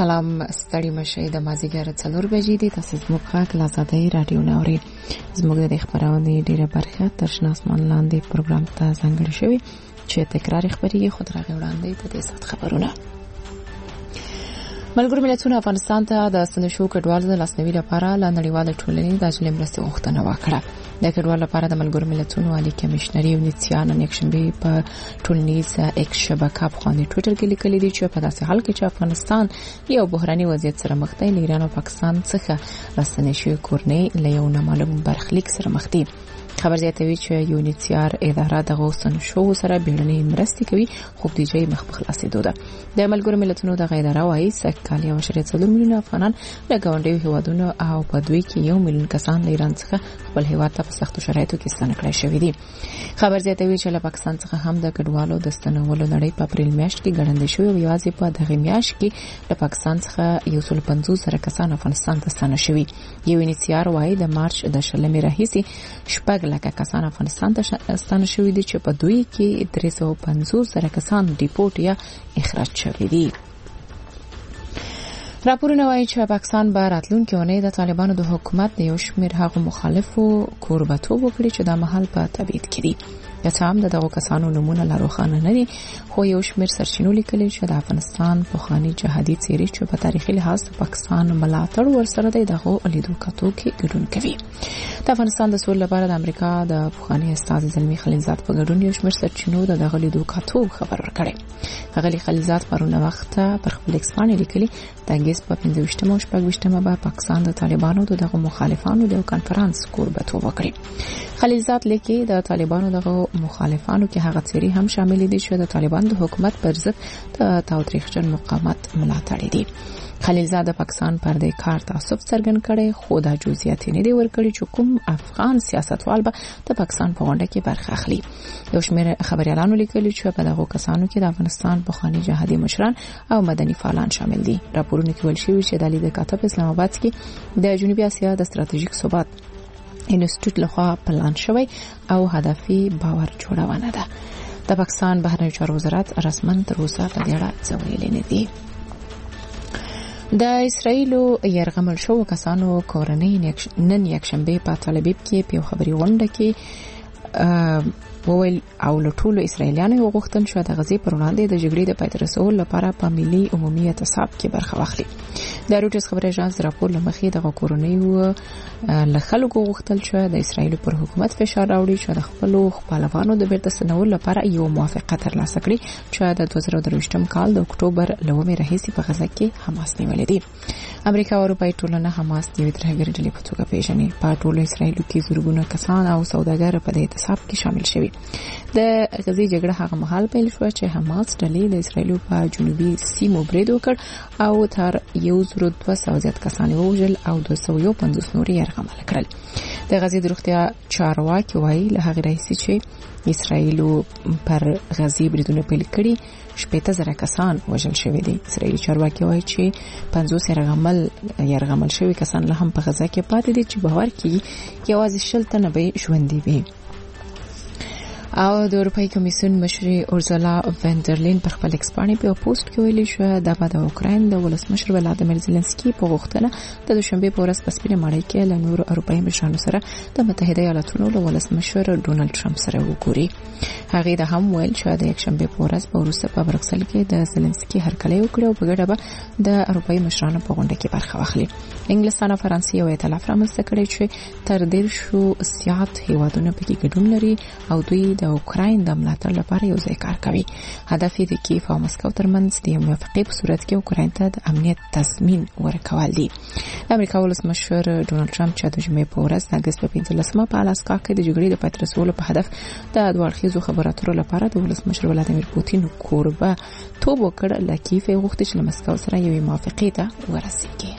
سلام ستړي مشه د مازیګر 4 بجې دي. تاسو زموږ غږ له آزادۍ رادیو نوري زموږ د خبرونه ډیره برخه تر شناسمان لاندې پروګرام ته ځانګړی شوی چې تکرار خبري خود راغی وړاندې د دې سات خبرونه. ملګرو ملتونو افغانستان ته د سنشو کډوالو د لاسنیوي لپاره له نړیواله ټولنې د اجلې مرستې غوښتنه وکړه. د کډوالو لپاره د ملګرو ملتونو عالی کمشنري یونیسیا نن یکشنبه په ټولنیز ایکس شبکه په باندې ټویټر کې لیکلي دي چې په داسې حال کې چې افغانستان یو بحراني وضعیت سره مخ دی، ایران او پاکستان څخه راستنشي کورنۍ له یو نامعلوم برخلیک سره مخ دي. خبر زیاتوي چې یونیسیار اداره د غوښتن شو سره بیړنۍ مرستې کوي، خو د دې مخ په خلاصېدو ده. د ملګرو ملتونو د اداره وايي سکهال 1.4 میلیون افغانان له ګاونډیو هیوادونو او په دوی کې 1 میلیون کسان له ایران څخه خپل هیواد ته په سختو شرایطو کې ستنه کړای شوی دي. خبر زیاتوي چې له پاکستان څخه هم د کډوالو د ستنولو لړۍ په اپریل میاشت کې ګړندې شوې او یوازې په دغه میاشت کې له پاکستان څخه 150 کسان افغانستان ته ستنه شوي. یونیسیار وايي د مارچ د 20 راهیسې شپږ لکه کسان افغانستان ته ستنه شوي دي چې په دوی کې 350 کسان ډیپورټ یا اخراج شوي دي. راپورونه وايي چې پاکستان به راتلونکي اونۍ د طالبانو د حکومت د یو شمېر هغو مخالفو کوربتوب وکړي چې د محل په تبعید کړي. یا هم دغه کسانو نمونه لا روښانه نه دي، خو یو شمېر سرچینو لیکلي چې د افغانستان پخوانی جهادي څېرې چې په تاریخي لحاظ پاکستان ملاتړ ورسره دی دغه لیدو کتو کې ګډون کوي. د افغانستان د سولې لپاره د امریکا د پخوانی استاد زلمی خلیلزاد په ګډون یو شمېر سرچینو دغه لیدو کتو خبر ورکړي. هغه خلیلزاد پرونه وخت پر خپل ایکسپانې لیکلي د انګلیس په 15 او 16 به پاکستان د طالبانو دغه مخالفانو د کانفرنس کوربتوب وکړي. خلیلزاد لیکي د طالبانو دغه مخالفانو کې هغه څېرې هم شامل دي چې د طالبانو د حکومت پر ضد د تاوتریخجن مقاومت ملاتړ دي. خلیلزاد د پاکستان پر دې کار تاسف څرګند کړي، خو دا جزئیات نه دي ورکړي چې کوم افغان سیاستوال به د پاکستان په غونډه کې برخه اخلي. یو شمېر خبريالانو لیکلي چې په دغه کسانو کې د افغانستان پخوانی جهادي مشران او مدني فعالان شامل دي. راپورونه کې ویل شوی چې د لیدو کتاب اسلام آباد کې د جنوبي اسیا د ستراتیژیک ثبات انسټیټیوټ لخوا پلان شوی او هدفي باور جوړونه ده. د پاکستان بهرنیو چارو وزارت رسمن تر اوسه په دې اړه څه ویلي نه دي. د اسرایلو يرغمل شو کسانو کورنۍ نن یکشنبه په تل ابیب کې په خبري غونډه کې وویل او له ټولو اسرایلیانو غوښتل شو د غزې پر وړاندې د جګړې د پای ته رسولو لپاره په ملي عمومي اعتصاب کې برخه واخلي. د روټس خبري اژانس راپور لمخې د کورنیو له خلکو غوښتل شو د اسرایل پر حکومت فشار راوړي چې د خپلوانو د بیرته ستنولو لپاره یو موافقه ترلاسه کړي چې د 2023 کال د اکتوبر لومړۍ راهیسې په غزه کې حماس نیولې دي. امریکا او اروپای ټولنه حماس د یوې ترهګرۍ ډلې په توګه پیژني. په ټولو اسرایلو کې زورګونه کسان او سوداګر په دې اعتصاب کې شامل شوي. د غزې جګړه هغه مهال پیل شو چې حماس ډلې د اسرایل په جنوبي سیمو برید وکړ او تر 1200 زیات کسان ووژل او 250 نور یرغمل کړل. د غزې د روغتیا چارواکي وایي له هغه راهیسې چې اسرایل پر غزې بریدونه پیل کړي 80,000 کسان وژل شوي دي. اسرایلی چارواکي وایي چې 50 یرغمل شوي کسان له هم په غزه کې پاتې دي چې باور کوي یوازې 60 تنه به ژوندي وي. او د اروپאי کمیسیون مشر اورزولا وندرلین پر خپل ایکسپانې په پوسټ کې ویلي شو د اوکراین د ولسمشر ولادیمیر زيلنسکي په غوښتنه د دوشنبه په ورځ په سپینه ماڼۍ کې له نورو اروپאי مشرانو سره د متحده ایالاتونو له ولسمشر ډونالد ټرمپ سره وګوري. هغه د هم ویل چې د یکشنبه په ورځ په روسیه په برکسل کې د زيلنسکي هرکلی وکړ او په ګډه به د اروپאי مشرانو په غونډه کې برخه واخلي. انګلستان او فرانسې یو ائتلاف رامنځته کړی چې تر 10 زیات هیوادونه پکې ګډون لري او دوی د اوکراین د ملاتړ لپاره یو ځای کار کوي. هدف یې د کیف او مسکو ترمنځ د موافقې په صورت کې اوکراین ته د امنیت تضمین ورکول دي. امریکا ولسمشر ډونالد ټرمپ چې د جمعې په ورځ د اگست په 15 په الاسکا کې د جګړې د پای ته رسولو په هدف د دوړخیزو خبرو اترو لپاره د ولسمشر ولادیمیر پوتین کوربه توب وکړ. له کیف غوښتي چې له مسکو سره یو موافقې ته ورسیږي.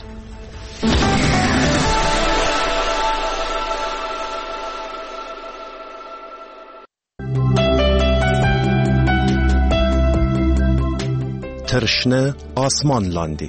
ترشنه آسمان لاندې.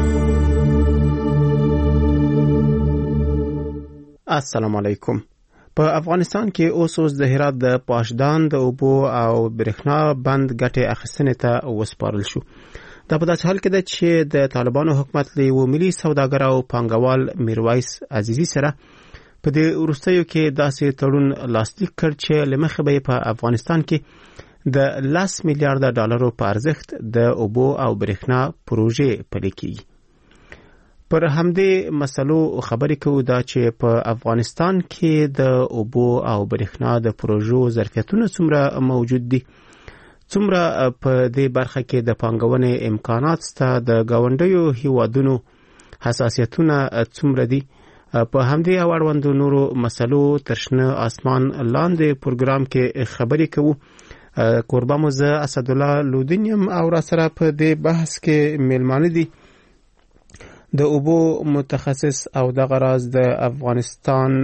السلام علیکم. په افغانستان کې اوس د هرات د پاشدان د اوبو او برېښنا بند ګټې اخیستنې ته وسپارل شو. دا په داسې حال کې ده چې د طالبانو حکومت له یو ملي سوداګر او پانګوال میرویس عزیزي سره په دې وروستیو کې داسې تړون لاسلیک کړ چې له مخې به په افغانستان کې د 10 میلیارډ ډالرو په ارزښت د اوبو او برېښنا پروژې پلي کیږي. پر همدې مسلو خبرې کوو دا چې په افغانستان کې د اوبو او برېښنا د پروژو ظرفیتونه څومره موجود دي، څومره په دې برخه کې د پانګونې امکانات شته، د ګاونډیو هیوادونو حساسیتونه څومره دي. په همدې او اړوندو نورو مسلو تر شنه اسمان لاندې پروګرام کې خبرې کوو. کوربه مو زه اسدالله لودین یم او را سره په دې بحث کې میلمانه دي د اوبو متخصص او د غراز د افغانستان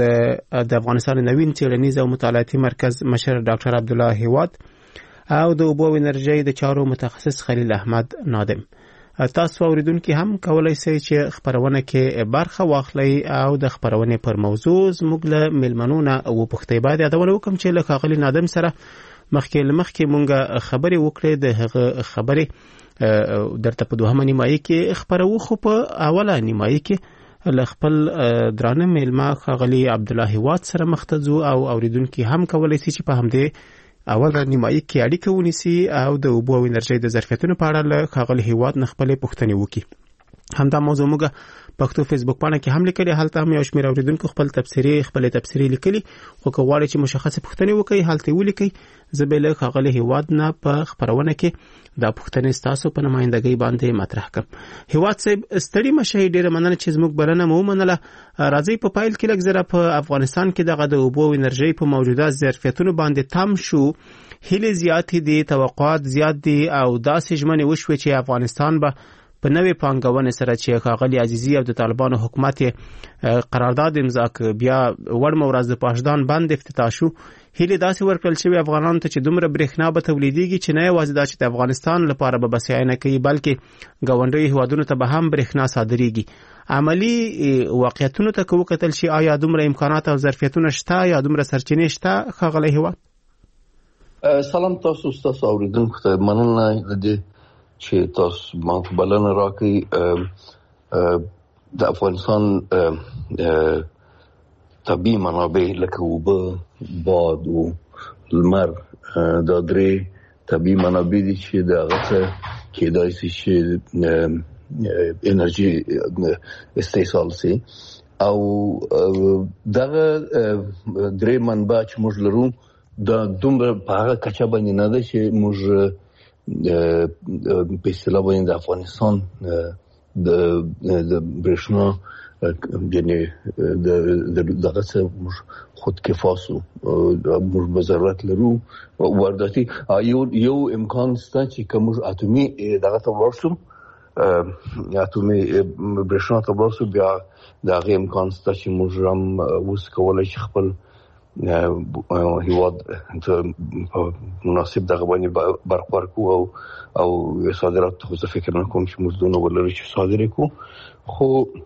نوین څېړنیز او مطالعاتي مرکز مشر ډاکټر عبدالله هیواد او د اوبو او انرژۍ د چارو متخصص خلیل احمد نادم. تاسو اوریدونکو هم کولای شئ چې خبرونه کې برخه واخلئ او د خبرونه پر موضوع زموږ له میلمنونه او پوښتنې باید یادونه وکم چې له خلیل نادم سره مخکې مونږه خبرې وکړې. د هغه خبرې درته په دوهمه نیمایي کې خبرو، خو په اوله نیمایي کې له خپل درانه میلمه خغلی عبدالله هیواد سره مختزو او اوریدونکو هم کولای شي چې په همدې اوله نیمایي کې اړیکه ونیسي او د اوبو او انرژۍ د ظرفیتونو په اړه له خغلی هیواد نه خپلې پوښتنې وکړي. همدا موضوع موږ پښتو فیسبوک باندې کې هم لیکلي، هلته هم یو شمېر اوریدونکو خپل تبصرې لیکلي، خو که غواړئ چې مشخصه پوښتنې وکړئ هلته ولیکئ. زه به له خغلی هیواد نه په خبرونه کې دا پوښتنې ستاسو په نمایندګۍ باندې مطرح کړم. هیواد صاحب ستړي مشه، ډېره مننه چې زموږ بلنه مو ومنله. راځئ په پایل کې لږ زره په افغانستان کې دغه د اوبو او انرژۍ په موجوده ظرفیتونو باندې تم شو. هیلې زیاتې دي، توقعات زیات دي او داسې ژمنې وشوې چې افغانستان به په نوې پانګونې سره چې ښاغلي عزیزي او د طالبانو حکومت قرارداد امضا کړ، بیا وړمه ورځ د پاشدان بند افتتاح شو. هیلې داسې ورکړل شوې افغانانو ته چې دومره برېښنا به تولیدېږي چې نه یوازې دا چې د افغانستان لپاره به بسیاینه کوي، بلکې ګاونډیو هیوادونو ته به هم برېښنا صادرېږي. عملی واقعیتونو ته که وکتل شي، آیا دومره امکانات او ظرفیتونه شته یا دومره سرچینې شته ښاغلی هیواد؟ سلام تاسو اوریدونکو ته مننه د چې تاسو ما بلنه راکړئ. د افغانستان طبیعي منابع لکه اوبه، باد او لمر دا درې طبیعي منابع دي چې د هغه څخه کېدای شي چې انرژي استحصال شي. او دغه درې منبع چې موږ لرو دا دومره په هغه کچه باندې نه ده چې موږ په اصطلاح باندې د افغانستان د برېښنا یعنی دغه څه موږ خودکفا سو، موږ به ضرورت لرو وارداتي. یو امکان شته چې که موږ اتومي دغه ته ولاړ شو، اتومي برېښنا ته ولاړ شو، بیا د هغې امکان شته چې موږ هم اوس کولی شي خپل هیواد مناسب دغه باندې برخوار کو او صادرات ته زه فکر نه کوم چې موږ دونه ولرو چې صادر کړو. خو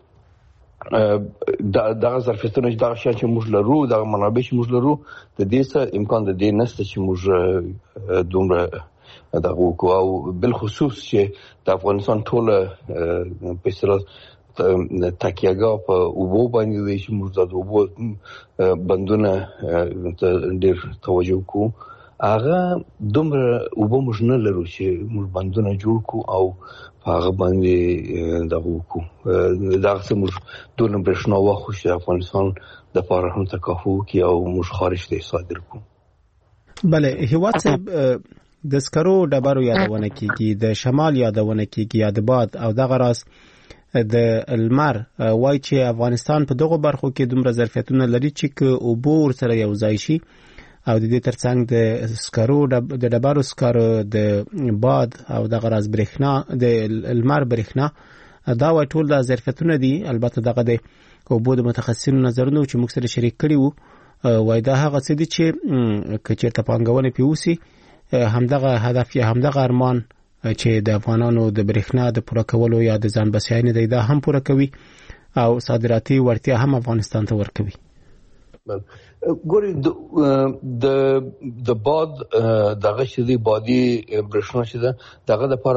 دغه ظرفیتونه دغه شیان چې موږ لرو، دغه منابع چې موږ لرو، د دې څه امکان د دې نشته چې موږ دومره دغه وکړو. او بالخصوص چې د افغانستان ټوله په اصطلاح تکیهګاه په اوبو باندې دی چې موږ د اوبو بندونه ډېر توجه کوو. هغه دومره اوبه موږ نه لرو چې موږ بندونه جوړ کړو او په هغه باندې دغه وکړو. دغه څه موږ دونه برېښنا واخلو چې افغانستان دپاره هم تکافو وکړي او موږ خارج ته صادر کړو. بله هیواد صاحب، د سکرو ډبرو یادونه کیږي، د شمال یادونه کیږي، یا د باد او دغه راز د لمر. وای چې افغانستان په دغه برخو کې دومره ظرفیتونه لري چې که اوبه ورسره یو ځای شي او د دې ترڅنګ د سکرو د ډبرو سکرو، د باد او دغه راز برېښنا، د لمر برېښنا، دا وای ټول د ظرفیتونه دي. البته دغه د اوبو د متخصصینو نظرونه چې موږ سره شریک کړي وو، وای دا هغه څه دي چې که چېرته پانګونه پې وسي، همدغه هدف یا همدغه ارمان چې د افغانانو د برېښنا د پوره کولو یا د ځان بسیاینې دی، دا هم پوره کوي او صادراتي وړتیا هم افغانستان ته ورکوي. ګوري د باد دغه چې دی بادي برېښنا چې ده دغه لپاره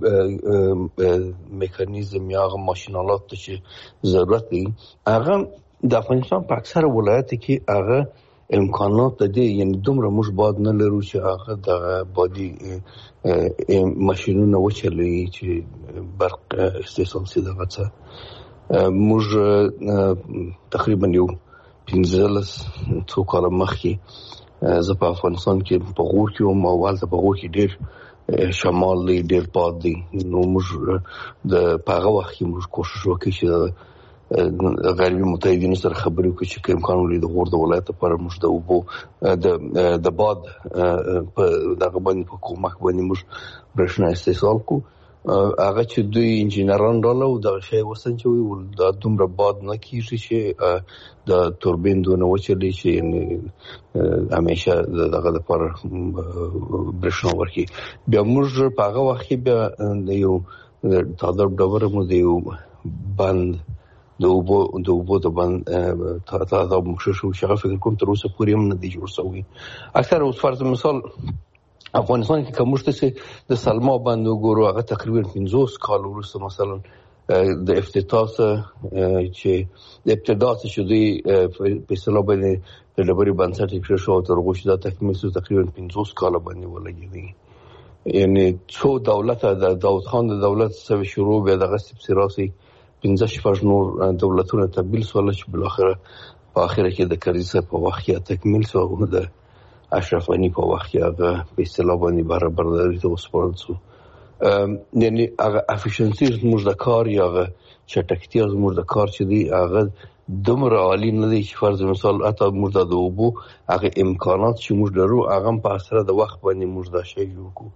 میکانیزم یا هغه ماشینالات چې ضرورت دي هغه د افغانستان په اکثره ولایت کې هغه امکانات دي یعنی دومره موږ باد نه لرو چې هغه د بادي ماشینونه وچلوي چې برق استحصال سي دغه څه موږ تقریبا یو 15 کاله مخکې زه په افغانستان کې په غور کې وم او هلته په غور کې ډېر شمال دی ډېر باد دی نو موږ د په هغه وخت کې موږ کوشش وکړو چې غربي متحدینو سره خبرې وکړو چې امکان ولري د غور د ولایت لپاره موږ د اوبو د باد په دغه باندې په کومک باندې موږ برېښنا استحصال کړو هغه چې دوی انجینران رااله او دغه شی وسنجوي دا دومره باد نه کېږي چې د توربین دونه وچلي چې همیشه دغه لپاره برېښنا ورکړي بیا موږ په هغه وخت کې بیا د یو تاداب ډبره مو د یو بند د اوبو د بند تاداب مخشه شو چې هغه فکر کوم تر اوسه پورې هم نه دی جوړ شوی اکثر اوس فرض مثال افغانستان کې کوم څه د سلما باندې وګورو هغه تقریبا 50 کال وروسته مثلا د افتتاح چې د ابتدا چې دوی په اصطلاح باندې د ډبرې بنسټ کې شو تر هغه چې دا تکمیل شو تقریبا 50 کال باندې ولګېدی یعنی څو دولت د داود خان د دولت سره شروع بیا دغه سپسراسي 15 نور دولتونه تبدیل شول چې بل اخره په اخره کې د کریزه په وخت کې تکمیل شو د اشرف غنی په وخت کې هغه په اصطلاح باندې برابرداري ته وسپارل شو یعنی هغه افیشنسي زموږ د کار یا هغه چټکتیا زموږ د کار چې دی هغه دومره عالی نه دی چې فرض مثال اته موږ د اوبو هغه امکانات چې موږ لرو هغه په اثر د وخت باندې موږ دا شی جوړ کړو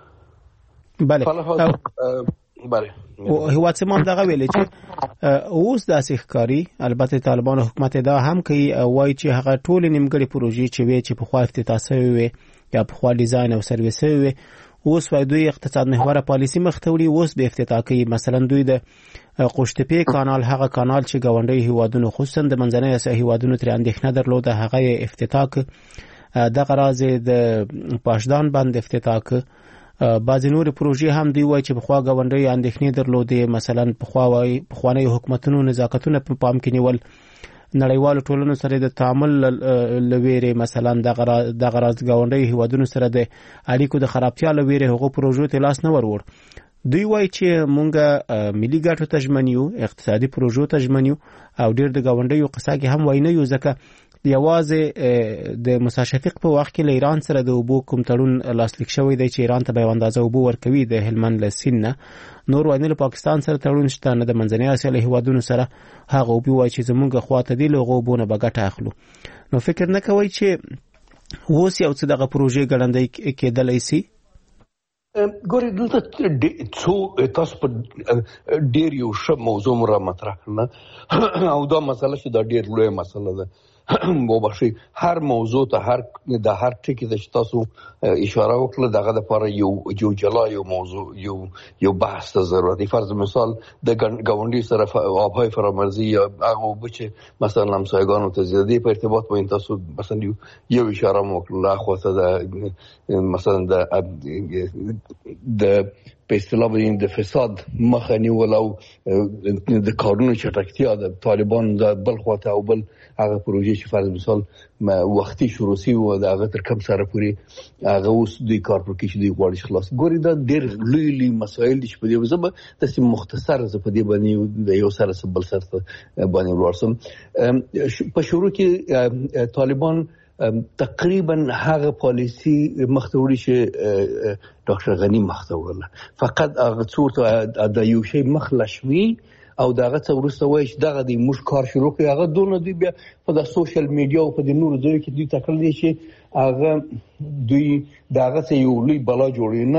بله هیواد سیمان دغه ویلې چې اوس داسې ښکاري البته طالبان حکومت دا هم کوي وایي چې هغه ټول نیمګړي پروژې چې وي چې په خوا افتتاح شوی وي یا په خوا ډیزاین او سرویس وي اوس وایي دوی اقتصاد محوره پالیسي مخته وړي اوس به افتتاح کوي مثلا دوی د قوشتپې کانال هغه کانال چې ګاونډي هیوادونو خصوصا د منځنۍ اسیا هیوادونو تر اندېښنه درلوده هغه افتتاح دغه راز د پاشدان باندې افتتاح بعضی نور پروژې هم دی وای چې په خوا غونډې اندېښنې درلودې مثلا په خواني حکومتونو نزاکتونه په پام کې نیول نړیوال ټولنو سره د تعامل لويره مثلا د غراض غونډې هیوادونو سره د اړیکو د خرابتیا لويره هغه پروژو ته لاس نه ورور دوی وای چې مونږه ملي ګټو تجمنیو اقتصادي پروژو تجمنیو او ډیر د غونډې قصه کې هم وای نه یو ځکه یوازې د موسی شفیق په وخت کې له ایران سره د اوبو کوم تړون لاسلیک شوی دی چې ایران ته به اندازه اوبو ورکوي د هلمند له سیند نه نور وایي له پاکستان سره تړون شته نه د منځنۍ اسیا له هیوادونو سره هغه اوبو وایي چې زموږ خواته دی له اوبو نه بغټه اخلو نو فکر نه کوي چې اوس یو څه دغه پروژې ګړندې کېدلای شي ګورې دلته څو تاسو په ډېر یو ښه موضوع را مطرح کړله او دا مسله چې دا ډېر لویه مسله ده وبخښئ هر موضوع ته هر ټکي ته چې تاسو اشاره وکړله دغه لپاره یو جلا یو موضوع یو بحث ته ضرورت دی فرض مثال د ګاونډي سره آبهای فرامرزي یا هغه اوبه چې مثلا همسایګانو ته زیاتې په ارتباط باندې تاسو مثلا یو اشاره مو وکړله اخواته مثلا د په اصطلاح باندې د فساد مخه نیول او د کارونو چټکتیا د طالبان د بل خواته او بل هغه پروژې چې فرض مثال وختي شروع شي او د هغه تر کوم سره پوري هغه اوس دوی کار پکې چې دوی غواړي خلاص ګوري دا ډېر لوی مسایل دي چې په دې وزبه تاسو مختصر ز په دې باندې د یو سره بل سره باندې ورسم په شروع کې طالبان تقریبا هغه پالیسی مختوري چې ډاکټر غنی مختوره فقط هغه څورته د یو شی مخلشوي او دغه څو ورسته وای چې دغه د موږ کار شروع کړی هغه دونه دی بیا په د سوشل میډیا او په د نورو ځایو کې دوی تکل دي چې هغه دوی دغه څه یو لوی بلا جوړی نه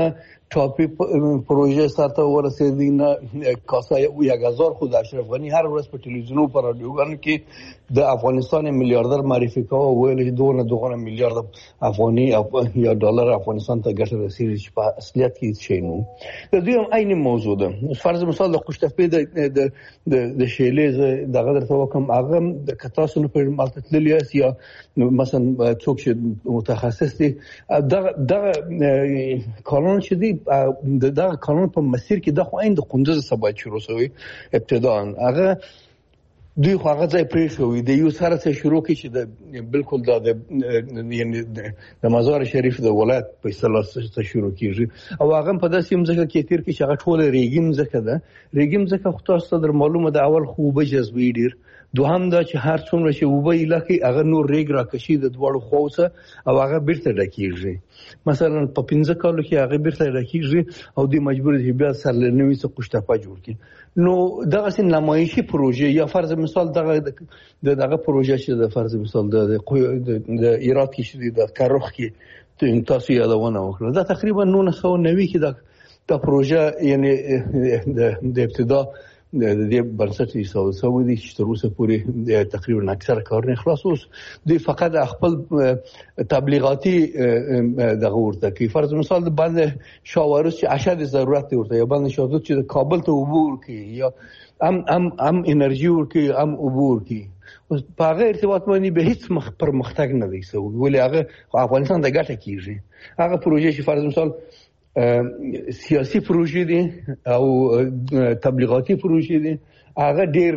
ټاپي پروژه سره ورسېدی نه کاسه 1000 خود اشرف غنی هر ورځ په ټلویزیونو پر رادیوګانو کې د افغانستان میلیاردر معرفي کوي ویل چې 2 میلیارډ افغاني یا ډالر افغانستان ته ګټه رسیدي چې په اصلیت کې شي نو د دې هم عین موضوع ده. فرض مثال د قشتفې د شیلې دغه درته وکم هغه د کتاسو په مالتتللی یا مثلا څوک چې متخصص دي دغه قانون چې دی دا قانون په مسیر کې د خو عین د قندوز سبا شروع شوی ابتداء هغه دوی خو هغه ځای پرې شوی د یو سره څخه شروع کی چې د بالکل د یعنی د مزار شریف د ولایت په اصطلاح څخه شروع کیږي او هغه په داسې مزه کې تیر کې هغه ټول ریګیم ځکه ده ریګیم ځکه خو تاسو ته معلومه ده اول خو به جذبې ډیر دوهم دا چې هر څومره چې وبې لکه هغه نور ریګ راکشي د دوړو خوسه او هغه بیرته ډکیږي مثلا په 15 کالو کې هغه بیرته ډکیږي او د مجبور دي بیا سرلنوي څخه قشتپا جوړ کړي نو دغه سین نمایشي پروژه یا فرض مثال دغه پروژه چې د فرض مثال د ایران کې چې د کاروخ کې تاسو یادونه وکړه دا تقریبا 990 کې دا پروژه یعنی د ابتدا د دې بنسټ ایستل شوی دی چې تر اوسه پورې تقریبا اکثر کارونه خلاص اوس دوی فقط خپل تبلیغاتي دغه ورته کوي فرض مثال د باندې شاورس چې اشد ضرورت ورته یا باندې شاوت چې کابل ته عبور کوي یا ام انرژي ورکي ام عبور کوي اوس په هغه ارتباط باندې به هیڅ پرمختګ نه دی سوی ولې هغه افغانستان د ګټه کیږي هغه پروژه چې فرض مثال سیاسي پروژې دي او تبلیغاتي پروژې دي هغه ډیر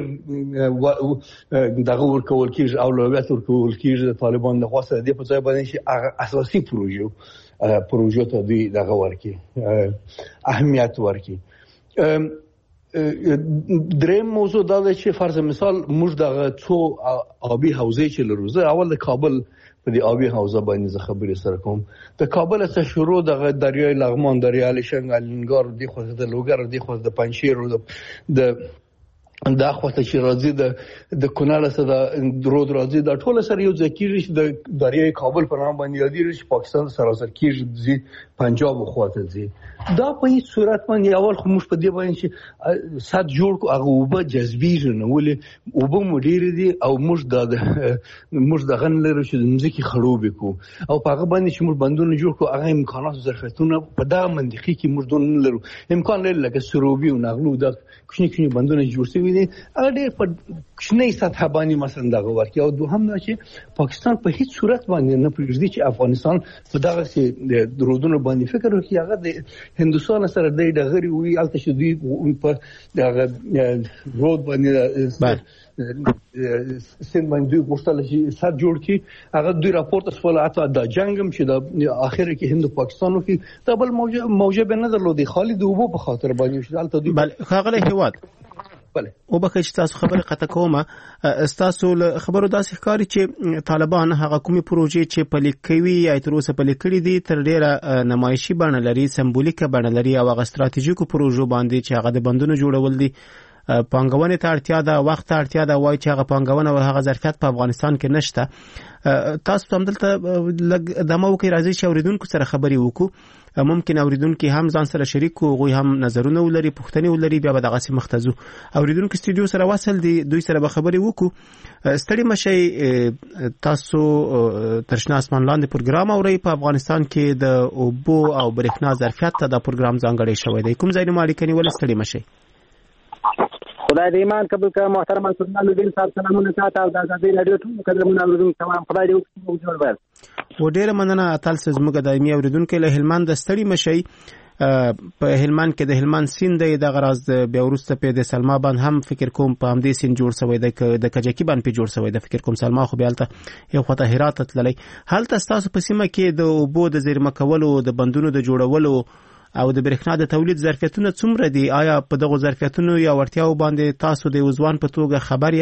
دغه ورکول کیږي اولویت ورکول کیږي د طالبان د خاصه د په ځای باندې چې هغه اساسي پروژو ته دی دغه ورکي اهمیت ورکي. دریم موضوع دا چې فرض مثال موږ دغه څو آبي حوزې چې لرو زه اول د کابل په دې آبي حوزه باندې خبرې سره کوم د کابل څخه شروع د دریای لغمان دریای لشنګ الینګار دی خو د لوګر دی خو د پنځشیر د دا خواته چې راځي د کونړ سره د رود راځي د ټول سره یو ځکه چې د دریای کابل په نام باندې یادېږي چې پاکستان سراسر کېږي پنجاب خواته ځي دا په هیڅ صورت باندې اول خو موږ په دې باندې چې سات جوړ کو هغه وبه جذبي نه ولې وبه مدیر دي او موږ د غن لرو چې د مزکی خړوب کو او په هغه باندې چې موږ بندونه جوړ کو هغه امکانات ظرفیتونه په دا منطقي کې موږ دون لرو امکان لري لکه سروبي او نغلو د کوچني بندونه جوړ شوي دي هغه ډېر په کوچنۍ سطح باندې مثلا دغه ورکي او دوهم دا چې پاکستان په هیڅ صورت باندې نه پرېږدي چې افغانستان په دغه سي درودونو باندې فکر وکړي هغه د هندوستان سره د ډغري وی الته چې دوی په دغه رود باندې سین باندې ورته چې سات جوړ کی هغه دوی راپورټ اسفل اته د جنگم چې د اخر کې هند پاکستانو کې دا بل موجه به نه درلودي خالد وبو په خاطر باندې چې الته دوی بل خاغله هواد بله او بخښ تاسو خبره قطع کومه تاسو خبرو داسې ښکاري چې طالبان هغه کومي پروژې چې پلي کوي یا تر اوسه پلي کړي دي تر ډیره نمایشي بڼه لري سمبولیکه بڼه لري او هغه ستراتیژیکو پروژو باندې چې هغه د بندونو جوړول دي پانګونې ته اړتیا ده وخت ته اړتیا ده وای چې هغه پانګونه او هغه ظرفیت په افغانستان کې نشته تاسو هم دلته لګ دمو کې راځي چې اوریدونکو سره خبري وکړو ممکن اوریدونکو هم ځان سره شریک وي غوي هم نظرونه ولري پښتني ولري بیا به دغه سي مختزو اوریدونکو استودیو سره وصل دي دوی سره به خبري وکړو ستړي مشي تاسو ترشنا اسمان لاندې پروګرام اوري په افغانستان کې د اوبو او برېښنا ظرفیت ته دا پروګرام ځانګړی شوی دی کوم ځای نه مالکني ول ستړي مشي خدای دې ایمان قبول کړه محترم سلطان الدین صاحب سلامونه تاسو او د ازادي رادیو ټول قدرمنو اوریدونکو تمام خدای دې وکړي جوړ بل و ډیره مننه تاسو زموږ دایمي اوریدونکو له هلمند ستړي مشي په هلمند کې د هلمند سیند د غراز بیا ورسته په د سلما باندې هم فکر کوم په همدې سیند جوړ شوی د کجکی باندې په جوړ شوی د فکر کوم سلما خو بیالته یو خطه هرات تللی هلته تاسو په سیمه کې د اوبو د زیرمه کولو د بندونو د جوړولو او د برېښنا د تولید ظرفیتونه څومره دي آیا په دغه ظرفیتونو یا ورتیاو باندې تاسو د وزوان په توګه خبر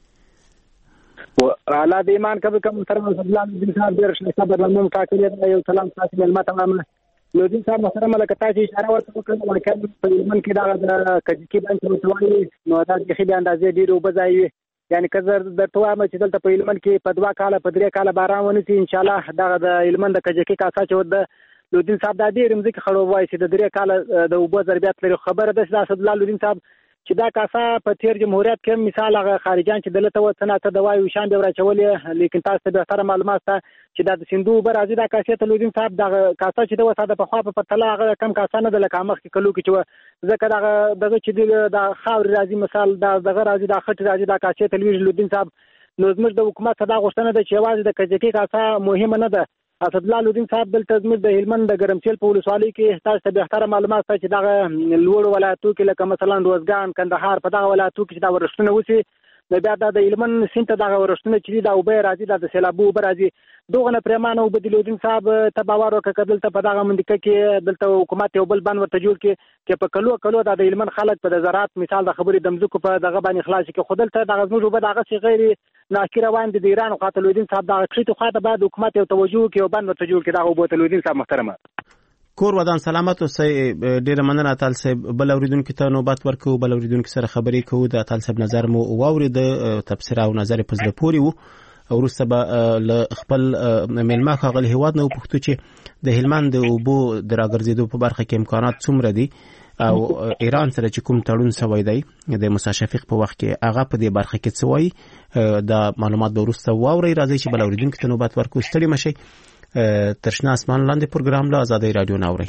یې اعلی د ایمان قبول کوم محترم سلطان الدین صاحب ډیر ښه بدلون ټاکلې یو سلام تاسو ملما تمام نو دین صاحب محترم لکه تاسو اشاره ورته وکړه په من کې دا کجکی باندې متوالي نو دا د خې اندازې ډیرو بځای یعنی کزر د توامه چې دلته په علمن کې په 2 کال په 3 کال باران ونی ان شاء الله دا د علمن د کجکی کاسا چې ود لودین صاحب د دې رمزي خړو وای چې د 3 کال د وبو ضربات لري خبره ده چې اسد الله لودین صاحب چې دا کاسا په تیر جمهوریت کې مثال هغه خارجان چې دلته وڅنه ته دوای وشان به راچولې لیکن تاسو ته به تر معلومات چې دا د سندو برازي دا کاسه ته لودین صاحب دا کاسا چې د وساده په خوا په پتلا هغه کم کاسا نه د لکه مخ کې کلو کې چې ځکه دغه چې د خاور راځي مثال دا دغه راځي دا خټ راځي دا کاسه ته لودین صاحب نو زموږ د حکومت دا غوښتنه ده چې یوازې د کجکی کاسا مهمه نه ده اسد الله لودین صاحب دلته زموږ د هلمند د ګرمسیل په ولسوالۍ کې تاسو ته به اختر معلومات چې دا لوړ ولایتو کې لکه مثلا روزګان کندهار په دغه ولایتو کې دا ورښتونه وسی نو بیا د هلمند سینته دغه ورښتونه چې دا وبې راځي د سیلابو برازي دوغه نه پرمانه وبدلودین صاحب ته باور وکړه دلته په دغه منډه کې دلته حکومت یو بل باندې ورته جوړ کې په کلو د هلمند خلک په زراعت مثال د خبرې دمزکو په دغه باندې خلاص کې خودلته دغه زموږ په دغه څه غیر ناکره باندې د ایران قاتلودین صاحب دغه کړي ته خاطر بعد حکومت یو توجه کې او باندې ورته جوړ کې دغه بوتلودین صاحب محترمه کور ودان سلامت اوسئ ډیره مننه تل صاحب بل اوریدونکو ته نوبت ورکو بل اوریدونکو سره خبرې کوو د تل صاحب نظر مو واورید تفسیر او نظر په زړه پوري وو ورسته به ل خپل ملما خغل هیواد نو پښتو چې د هلمند او بو دراګرزیدو په برخه کې امکانات څومره دي او ایران سره چې کوم تړون شوی دی د موسی شفیق په وخت کې هغه په دې برخه کې څه وایي د معلومات به ورسته واوري راځي چې بل اوریدونکو ته نوبت ورکو ستړي مشي ترشنا اسمان لاندې پروګرام له آزادۍ رادیو ناوري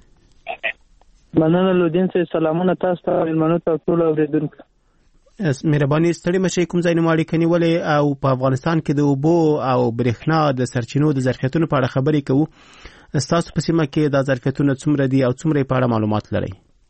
مننه لودین سي سلامونه تاسو ته ملمنو ته ټول اوریدونکو مهرباني ستړي مشي کوم ځای نماړي کني ولې او په افغانستان کې د اوبو او برېښنا د سرچینو د ظرفیتونو په اړه خبرې کوو تاسو په سیمه کې د ظرفیتونو څومره دي او څومره په اړه معلومات لرئ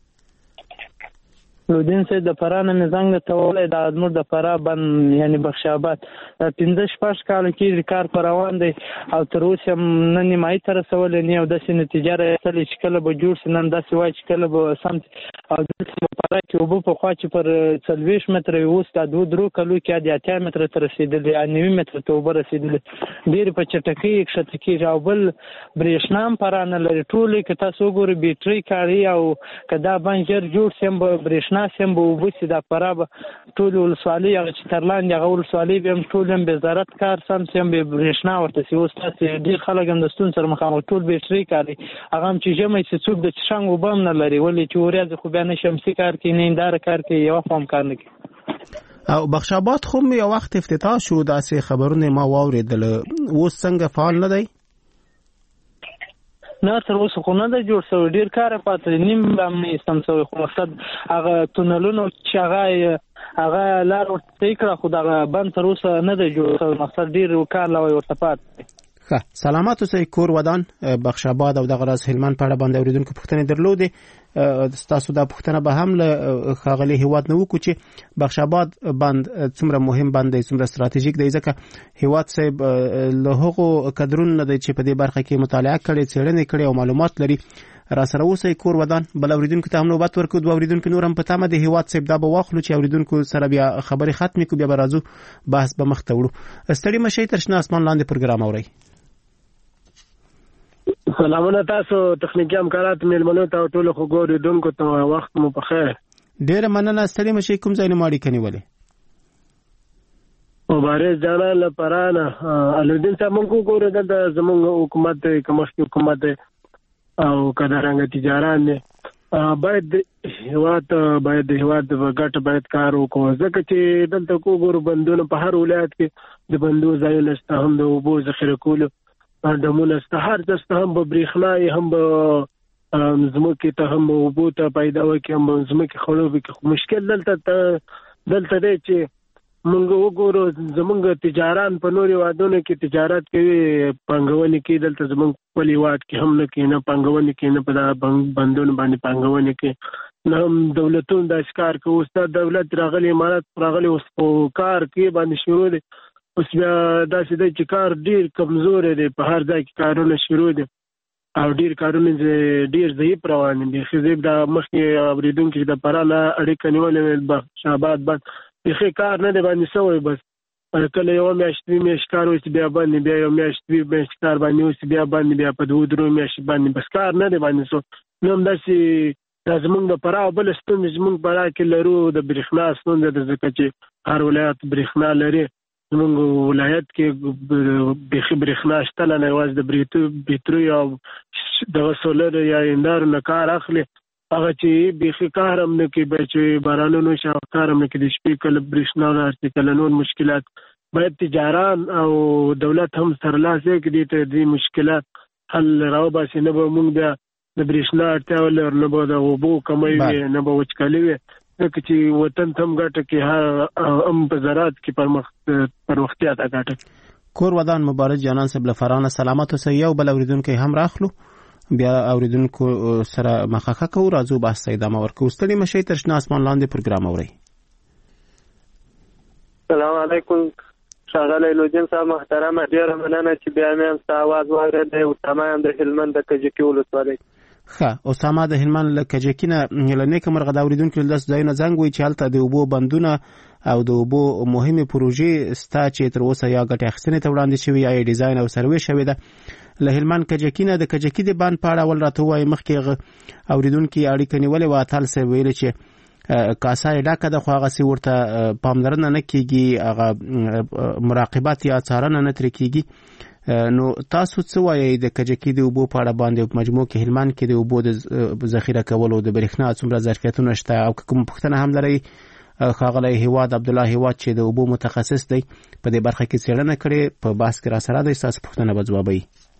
لودین سي د فرانه نظام ته ولې د ادمور د فرا بن یعنی بخش آباد 15 کال کې کار پر روان دي او تر اوسه نن نیمای تر سوال نه او د نتیجه راځي چې کله به جوړ سنن د سوای چې کله به سم او د فرا کې وبو په خوا چې پر 40 متر اوس د 2 کلو کې د 8 متر تر رسیدل یعنی 9 متر ته وبر رسیدل ډیر په چټکی کښته کې راوبل برېښنام پرانه لري ټول کې تاسو ګوري بیټری کاری او کدا بنجر جوړ سم برېښنا سم به وبسي د فراب ټول ولسوالۍ هغه چې ترلاندې هغه ولسوالۍ به ټول هم وزارت کار سم به برېښنا ورته سی اوس تاسو ډیر خلک هم د ستون سره مخامخ ټول بیټری کاری هغه هم چې جمعي چې څوک د چشنګ وبم نه لري ولې چې ورځ خو بیا نه شمسي کار کوي نه اندار کار کوي یو فهم کار نه کوي او بخش آباد خو یو وخت افتتاح شو داسې خبرونه ما واوریدل اوس څنګه فعال نه دی نه تر اوسه خو نه د جوړ شوی ډیر کار پاتې نیم هم نه سم شوی خو مقصد هغه تونلونو چې هغه لار ورته کړه خو دا بند تر اوسه نه دی جوړ شوی مقصد ډیر کار لا ورته پاتې ښه سلامات اوسئ کور ودان بخش آباد او دغه راز هلمند په اړه باندې اوریدونکو پوښتنې درلودې تاسو دا پوښتنه به هم له ښاغلي هیواد نه وکړو چې بخش آباد بند څومره مهم بند دی څومره ستراتیژیک دی ځکه هیواد صاحب له هغو کدرونو نه دی چې په دې برخه کې مطالعه کړې څېړنې کړې او معلومات لري را سره اوسئ کور ودان بل اوریدونکو ته هم نوبت ورکړو دوه اوریدونکو نور هم په تمه د هیواد صاحب دا به واخلو چې اوریدونکو سره بیا خبرې ختمې کړو بیا به راځو بحث به مخ ته وړو ستړي مشئ تر شنه اسمان لاندې پروګرام اورئ سلامونه تاسو تخنیکی همکارات ملمنو ته ټول خو ګوریدونکو ته وخت مو په خیر ډیر مننه ستړي مشئ کوم ځای نه ماړي کني ولې مبارز جانا لپرانه الودین صاحب موږ ګورو د زموږ حکومت کومشتي حکومت او کډرنګ تجاران باید هیواد وګټ باید کار وکړو ځکه چې دلته کو ګورو بندونه په هر ولایت کې د بندو ځایونه شته هم د اوبو ذخیره کولو دمونه شته هر ځسته هم به برېښنا هم به زموږ ته هم اوبو ته پیدا وکړي هم زموږ خړو کې مشکل دلته دی چې مونږ وګورو زمونږ تجاران په نوري وادونو کې تجارت کوي پنګونې کې دلته زمونږ په لیواد کې هم نه کې نه پنګونې کې نه په بندونو باندې پنګونې کې نه هم دولتونو د اشکار کوي استاد دولت راغلي امارات راغلي اوس کار کې باندې شروع دي اوس بیا داسې دی چې کار ډیر کمزور دی په هر ځای کې کارونه شروع دي او ډیر کارونه ډیر ضعیف روان دي خزیب د مخکې اوریدونکو د پراله اړیکه نیولې بخش آباد باندې یخه کار نه دی باندې سوی بس کله یو میاشت کار وسی بیا باندې بیا یو میاشت کار باندې وسی بیا باندې بیا په 2 میاشت باندې بس کار نه دی باندې سو نو داسې زمونږ د پراو بل ستون زمونږ پرا کې لرو د برېښنا ستون د ځکه چې هر ولایت برېښنا لري زموږ ولایت کې بيخي برېښنا شته نه یوازې د بېټرۍ او دغه سولر یا اندارو نه کار اخلي هغه چې بيخي کار هم نه کوي چې بارانونو شي کار هم نه کوي د شپې کله برېښنا نه راشي کله نور مشکلات باید تجاران او دولت هم سرلاسي کړي ته دې مشکلات حل راوباسي نه به موږ بیا د برېښنا اړتیا ولرو نه به د اوبو کمی وي نه به وچکالي وي ځکه چې وطن ته هم ګټه کې هم په زراعت کې پرمختیا ته ګټه کور ودان مبارک جانان صاحب لفرانه سلامت اوسئ یو بل اوریدونکو هم راخلو بیا اوریدونکو سره مخاخه کوو راځو بحث ته ادامه ورکوو ستړي مشئ تر شنه اسمان لاندې پروګرام اورئ السلام علیکم ښاغلی لودین صاحب محترمه ډېره مننه چې بیا مې هم ستا اواز واورېدی اسامه یم د هلمند د کجکي ولسوالۍ ښه اسامه د هلمند له کجکي نه له نیکه مرغه د اوریدونکو له داسې ځایونو زنګ وایي چې هلته د اوبو بندونه او د اوبو مهمې پروژې ستا چې تر اوسه یا ګټې اخیستنې ته وړاندې شوي یا یې ډیزاین او سروې شوې ده له هلمند کجکي نه د کجکي د بند په اړه اول راته ووایي مخکې اوریدونکي اړیکه نیولې وه اتل صاحب ویلې چې کاسه یې ډکه ده خو هغسې ورته پاملرنه نه کېږي هغه مراقبت یا څارنه نه ترې کېږي نو تاسو څه وایئ د کجکي د اوبو په اړه باندې په مجموع کې هلمند کې د اوبو د ذخیره کولو د برېښنا څومره ظرفیتونه شته او که کومه پوښتنه هم لرئ ښاغلی هیواد عبدالله هیواد چې د اوبو متخصص دی په دې برخه کې څېړنه کړې په بحث کې راسره دی ستاسو پوښتنه به ځوابوي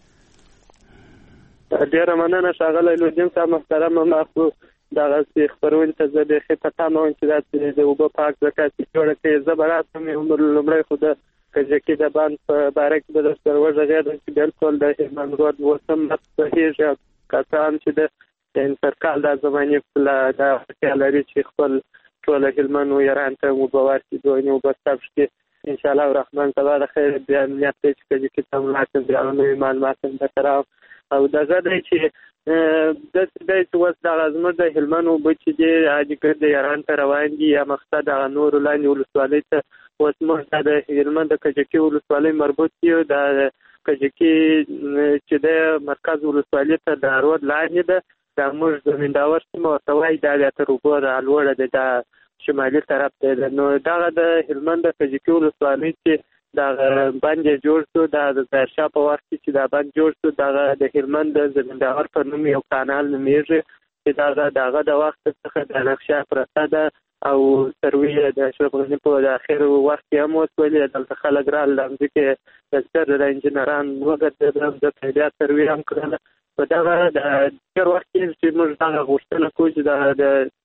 ډېره مننه ښاغلی لودین صاحب محترمه ما خو دغسې خپرونې ته زه بیخي په تمه وم چې داسې د اوبو پاک زکات جوړه کړې زه به راسم لومړی خو د کجکي د بند په باره کې به درسره وغږېدم چې بلکل د هلمند رود اوس هم بهېږي او کسان چې د سرکال دا زمانې دا اړتیا لري چې خپل ټوله هلمند ایران ته اوبه ورکړي دوی اوبه ثبت کړي انشاءالله الرحمن سبا د خیر بیا نیت دی چې کجکي ته ولاړ شم بیا نوي معلومات هم درته راوړم او دغه دی چې داسې دی چې اوس دغه زموږ د هلمند اوبه چې دي عاجګر د ایران ته روان دي یا مقصد دغه نورو لاندې ولسوالۍ ته اوس موږ د هلمند د کجکي ولسوالۍ مربوط یو د کجکي چې د مرکز ولسوالۍ ته د رود لاندې ده دا موږ زمینداور سیمه ورته وایي دا بیا تر اوبو رالوړه ده دا شمالي طرف ته ده نو دغه د هلمند د کجکي ولسوالۍ چې دغه بند یې جوړ شو دا د ظاهرشاه په وخت کې چې دا بند جوړ شو دغه د هلمند د زمینداور په نوم یو کانال نومیږي چې دغه د وخت څخه د نقشه پرته ده او سروې د اشرف غني په اخر وخت کې هم وسولې دلته خلک رال لمځي کې د ستر د انجنيران وګړي د پیدا سروې هم کړل په دغه د ډېر وخت کې چې موږ دغه غوښتنه کوو چې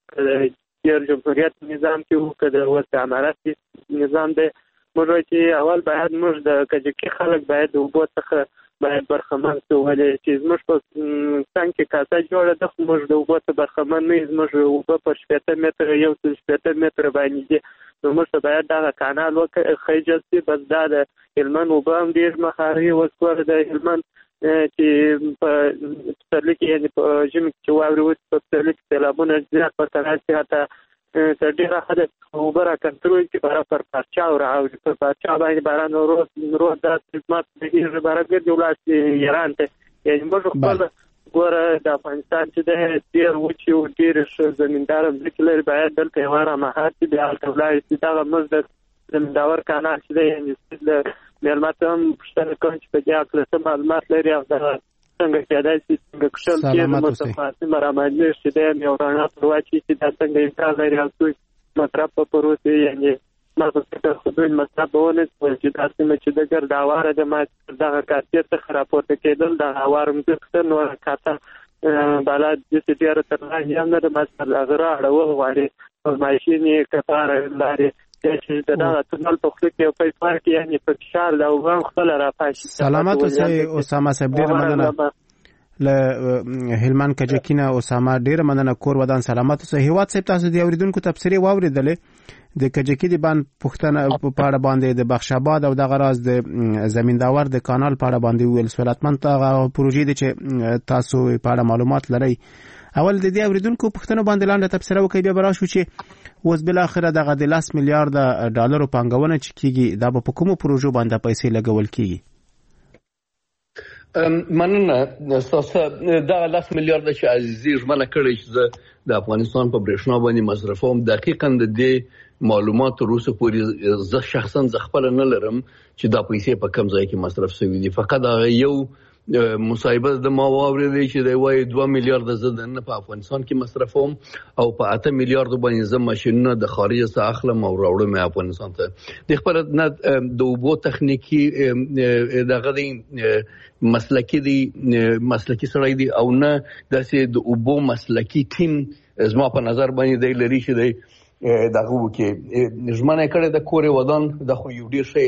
د جمهوریت نظام کې وو د وسه امارات نظام دی موږ چې اول باید موږ د کجکي خلک باید د اوبو څخه باید برخمن شو ولې چې زموږ په څنګ کې کاسه جوړه ده خو موږ د اوبو څخه برخمن نه یو زموږ اوبه په 70 متره یو 70 متره باندې دي نو موږ باید دغه کانال وخیجل شي بس دا د هلمند اوبه هم ډېر مخاري وسوره د هلمند چې په پسرلي کې یعنې په ژمي کې چې واورې وشي په پسرلي کې سیلابونه زیات ورته راشي حتی تر ډېره حده اوبه را کنټرول کړي باره پر پارچاو رااوړي پر پارچاو باندې باران رود داسې مات بهېږي باره ګرځي ولاړ شي ایران ته یعنې موږ خپل ګوره د افغانستان چې دی ډېر وچې او ډېرې ښه زمینداره مځکې لري باید دلته یوه رامهات شي بیا هلته ولاړ شي دغه موږ د زمینداور کانال چې دی یعنې له مېلمه ته هم پوښتنه کوم چې په دې هکله څه معلومات لري او دغه څنګه کېدای شي څنګه کښل کېږي متفاصل مرامنځ چې دی یو رڼا پر واچي چې دا څنګه امکان لري او څوک مصرف په پروسې یعنې ما په فکر خو دوی مصرف به ونه شول چې دا سیمه چې د ګرد هواره ده ما دغه کاسې څخه راپورته کېدل د هواره مځکه نوره کاته بالا داسې ډېره تر لاندې هم نه ده ما سر هغه رااړول غواړي ماشین یې کفاره لارې چې دغه تونل په خوله کې یو پیپ ورکړي یعنې په فشار د اوبه هم خپله راپاشي سلامت اوسئ اسامه صاحب ډېره مننه له هلمند کجکي نه اسامه ډېره مننه کور ودان سلامت اوسئ هیواد صاحب تاسو د اوریدونکو تبصرې واورېدلې د کجکي د بند پوښتنه په اړه باندې د بخش آباد او دغه راز د زمینداور د کانال په اړه باندې ویل سولتمن هغه پروژې دي چې تاسو په اړه معلومات لرئ اول د دې اوریدونکو پوښتنه باندې لاندې تبصره وکړئ بیا به راشو چې اوس بالاخره دغه د 10 میلیارډ ډالرو پانګونه چې کیږي دا به په کومو پروژو باندې پیسې لګول کیږي مننه تاسو دا 10 میلیارډ چې عزیزي ژمنه کړې چې د افغانستان په برېښنا باندې مصرفوم دقیقاً د دې معلومات تر اوسه پورې زه شخصا خپل نه لرم چې دا پیسې په کوم ځای کې مصرف شوي دي. فقط هغه یو مصاحبه د ما واورېدې چې دی وایي 2 میلیارډ زه دننه په افغانستان کې مصرفوم او په 8 میلیارډ باندې زه ماشینونه د خارج څخه اخلم او راوړم افغانستان ته. د خپل نه د اوبو تخنیکی دغه دی مسلکی سړی دی او نه داسې د اوبو مسلکی ټیم زما په نظر باندې دی لري چې دی دغه وکړي ژمنه کړې د کورې ودان د خو یو ډیر شی